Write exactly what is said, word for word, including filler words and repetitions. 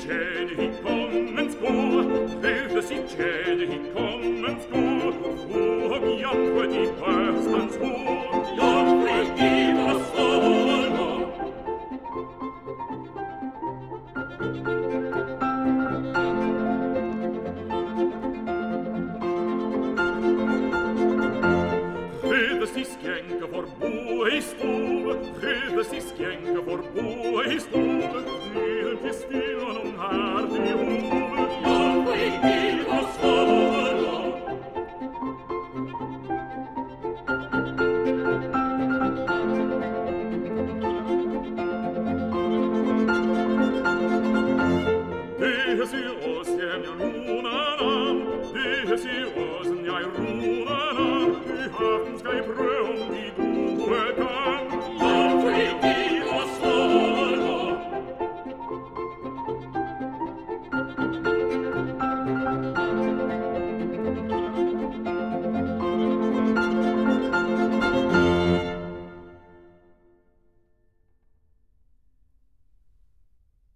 tjene hit kommens gå, prøvde sit tjene hit kommens gå, og jomfru de børstens hår, jomfru de børstens hår. Prøvdes de skænke for bo i stove, prøvdes de skænke for bo i stove, neden til stilen om her til hove, jomfru de børstens hår. Det er sig oss, jeg lunar nam, det er sig oss, jeg runar